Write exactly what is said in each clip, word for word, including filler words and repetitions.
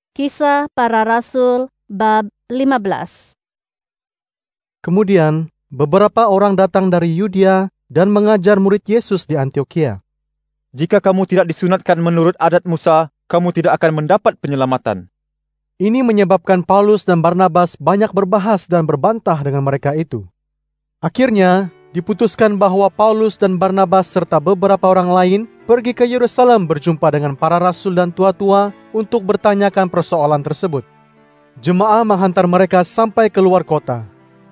Kisah Para Rasul bab lima belas. Kemudian beberapa orang datang dari Yudea dan mengajar murid Yesus di Antiokhia. Jika kamu tidak disunatkan menurut adat Musa, kamu tidak akan mendapat penyelamatan. Ini menyebabkan Paulus dan Barnabas banyak berbahas dan berbantah dengan mereka itu. Akhirnya diputuskan bahwa Paulus dan Barnabas serta beberapa orang lain pergi ke Yerusalem berjumpa dengan para rasul dan tua-tua untuk bertanyakan persoalan tersebut. Jemaah menghantar mereka sampai keluar kota.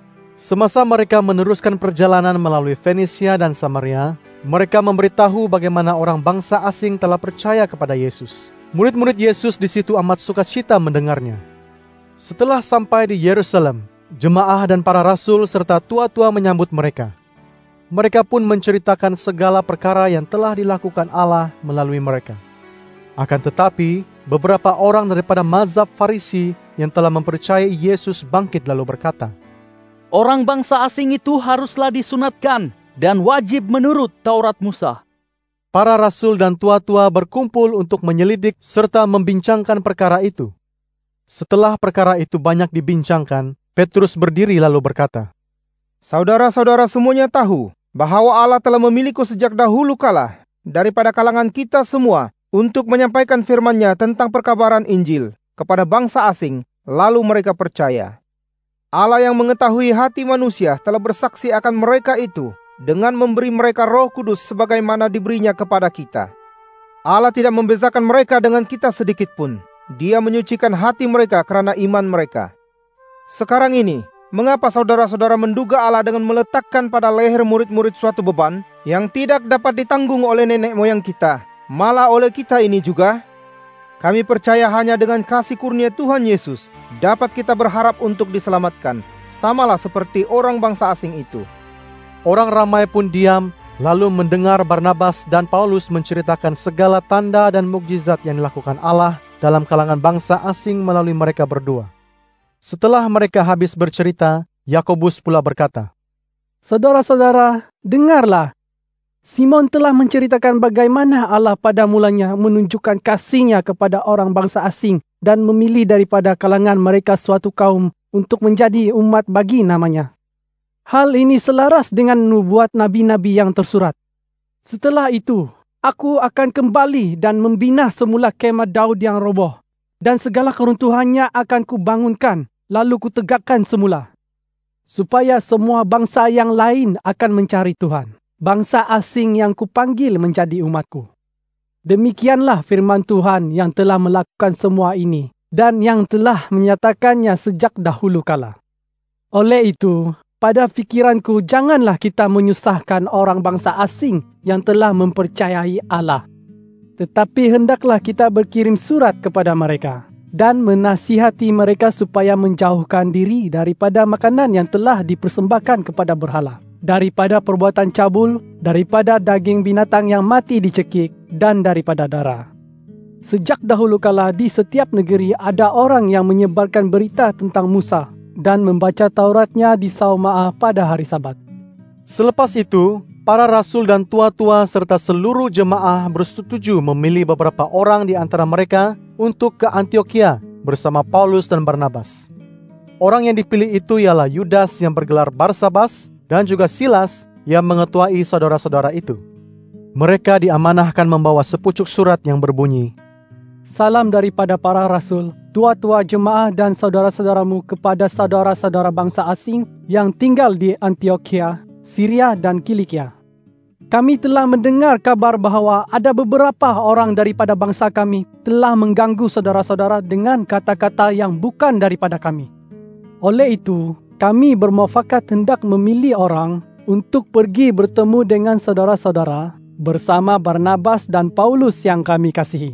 Semasa mereka meneruskan perjalanan melalui Fenisia dan Samaria, mereka memberitahu bagaimana orang bangsa asing telah percaya kepada Yesus. Murid-murid Yesus di situ amat sukacita mendengarnya. Setelah sampai di Yerusalem, jemaah dan para rasul serta tua-tua menyambut mereka. Mereka pun menceritakan segala perkara yang telah dilakukan Allah melalui mereka. Akan tetapi, beberapa orang daripada mazhab Farisi yang telah mempercayai Yesus bangkit lalu berkata, "Orang bangsa asing itu haruslah disunatkan dan wajib menurut Taurat Musa." Para rasul dan tua-tua berkumpul untuk menyelidik serta membincangkan perkara itu. Setelah perkara itu banyak dibincangkan, Petrus berdiri lalu berkata, "Saudara-saudara semuanya tahu bahwa Allah telah memilihku sejak dahulu kala daripada kalangan kita semua untuk menyampaikan firman-Nya tentang perkabaran Injil kepada bangsa asing, lalu mereka percaya. Allah yang mengetahui hati manusia telah bersaksi akan mereka itu dengan memberi mereka Roh Kudus sebagaimana diberinya kepada kita. Allah tidak membezakan mereka dengan kita sedikit pun. Dia menyucikan hati mereka karena iman mereka. Sekarang ini, mengapa saudara-saudara menduga Allah dengan meletakkan pada leher murid-murid suatu beban yang tidak dapat ditanggung oleh nenek moyang kita, malah oleh kita ini juga? Kami percaya hanya dengan kasih kurnia Tuhan Yesus dapat kita berharap untuk diselamatkan, samalah seperti orang bangsa asing itu." Orang ramai pun diam, lalu mendengar Barnabas dan Paulus menceritakan segala tanda dan mukjizat yang dilakukan Allah dalam kalangan bangsa asing melalui mereka berdua. Setelah mereka habis bercerita, Yakobus pula berkata, "Saudara-saudara, dengarlah. Simon telah menceritakan bagaimana Allah pada mulanya menunjukkan kasih-Nya kepada orang bangsa asing dan memilih daripada kalangan mereka suatu kaum untuk menjadi umat bagi namanya. Hal ini selaras dengan nubuat nabi-nabi yang tersurat. Setelah itu, aku akan kembali dan membina semula kemah Daud yang roboh, dan segala keruntuhannya akan kubangunkan, lalu kutegakkan semula, supaya semua bangsa yang lain akan mencari Tuhan, bangsa asing yang kupanggil menjadi umatku. Demikianlah firman Tuhan yang telah melakukan semua ini, dan yang telah menyatakannya sejak dahulu kala. Oleh itu, pada fikiranku janganlah kita menyusahkan orang bangsa asing yang telah mempercayai Allah. Tetapi hendaklah kita berkirim surat kepada mereka dan menasihati mereka supaya menjauhkan diri daripada makanan yang telah dipersembahkan kepada berhala, daripada perbuatan cabul, daripada daging binatang yang mati dicekik, dan daripada darah. Sejak dahulu kala di setiap negeri ada orang yang menyebarkan berita tentang Musa dan membaca Tauratnya di Saumaah pada hari Sabat." Selepas itu, para rasul dan tua-tua serta seluruh jemaah bersetuju memilih beberapa orang di antara mereka untuk ke Antiokhia bersama Paulus dan Barnabas. Orang yang dipilih itu ialah Yudas yang bergelar Barsabas dan juga Silas yang mengetuai saudara-saudara itu. Mereka diamanahkan membawa sepucuk surat yang berbunyi, "Salam daripada para rasul, tua-tua jemaah dan saudara-saudaramu kepada saudara-saudara bangsa asing yang tinggal di Antiokhia, Syria dan Kilikia. Kami telah mendengar kabar bahawa ada beberapa orang daripada bangsa kami telah mengganggu saudara-saudara dengan kata-kata yang bukan daripada kami. Oleh itu, kami bermuafakat hendak memilih orang untuk pergi bertemu dengan saudara-saudara bersama Barnabas dan Paulus yang kami kasihi,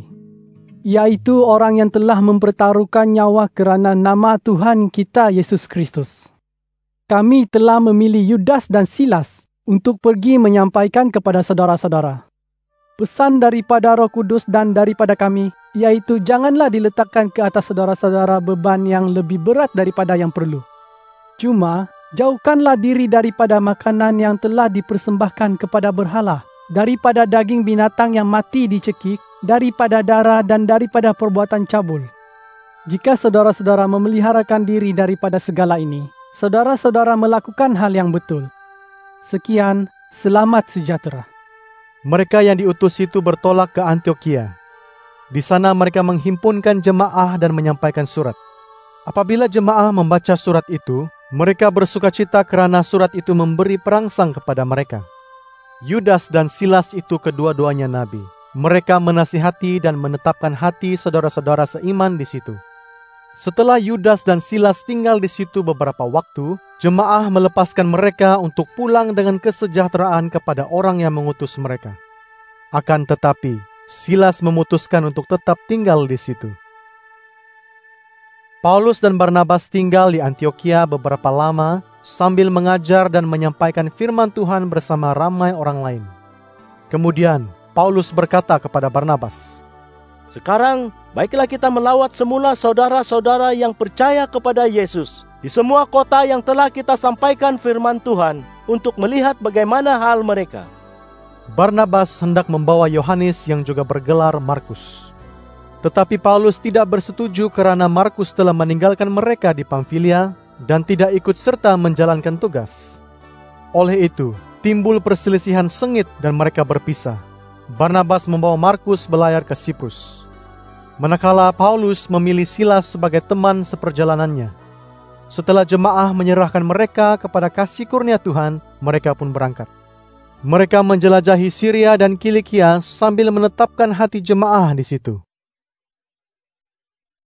yaitu orang yang telah mempertaruhkan nyawa kerana nama Tuhan kita Yesus Kristus. Kami telah memilih Yudas dan Silas untuk pergi menyampaikan kepada saudara-saudara pesan daripada Roh Kudus dan daripada kami, yaitu janganlah diletakkan ke atas saudara-saudara beban yang lebih berat daripada yang perlu. Cuma, jauhkanlah diri daripada makanan yang telah dipersembahkan kepada berhala, daripada daging binatang yang mati dicekik, daripada darah dan daripada perbuatan cabul. Jika saudara-saudara memeliharakan diri daripada segala ini, saudara-saudara melakukan hal yang betul. Sekian, selamat sejahtera. Mereka yang diutus itu bertolak ke Antiokhia. Di sana mereka menghimpunkan jemaah dan menyampaikan surat. Apabila jemaah membaca surat itu, mereka bersukacita kerana surat itu memberi perangsang kepada mereka. Yudas dan Silas itu kedua-duanya nabi. Mereka menasihati dan menetapkan hati saudara-saudara seiman di situ. Setelah Yudas dan Silas tinggal di situ beberapa waktu, jemaah melepaskan mereka untuk pulang dengan kesejahteraan kepada orang yang mengutus mereka. Akan tetapi, Silas memutuskan untuk tetap tinggal di situ. Paulus dan Barnabas tinggal di Antiokhia beberapa lama sambil mengajar dan menyampaikan firman Tuhan bersama ramai orang lain. Kemudian, Paulus berkata kepada Barnabas, "Sekarang, baiklah kita melawat semula saudara-saudara yang percaya kepada Yesus di semua kota yang telah kita sampaikan firman Tuhan untuk melihat bagaimana hal mereka." Barnabas hendak membawa Yohanes yang juga bergelar Markus. Tetapi Paulus tidak bersetuju kerana Markus telah meninggalkan mereka di Pamfilia dan tidak ikut serta menjalankan tugas. Oleh itu, timbul perselisihan sengit dan mereka berpisah. Barnabas membawa Markus belayar ke Siprus. Manakala Paulus memilih Silas sebagai teman seperjalanannya. Setelah jemaah menyerahkan mereka kepada kasih kurnia Tuhan, mereka pun berangkat. Mereka menjelajahi Syria dan Kilikia sambil menetapkan hati jemaah di situ.